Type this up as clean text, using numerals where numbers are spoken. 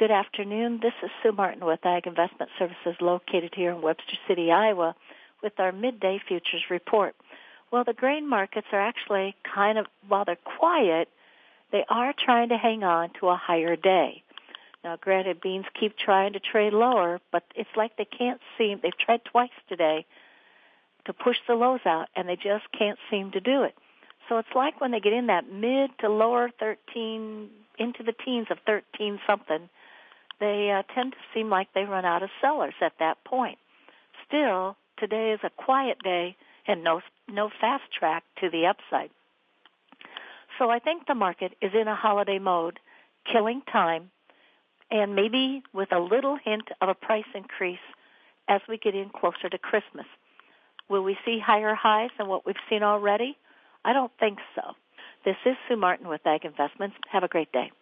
Good afternoon. This is Sue Martin with Ag Investment Services located here in Webster City, Iowa, with our midday futures report. Well, the grain markets are actually while they're quiet, they are trying to hang on to a higher day. Now, granted, beans keep trying to trade lower, but it's like they've tried twice today to push the lows out, and they just can't seem to do it. So it's like when they get in that mid to lower 13, into the teens of 13-something, they tend to seem like they run out of sellers at that point. Still, today is a quiet day and no fast track to the upside. So I think the market is in a holiday mode, killing time, and maybe with a little hint of a price increase as we get in closer to Christmas. Will we see higher highs than what we've seen already? I don't think so. This is Sue Martin with Ag Investments. Have a great day.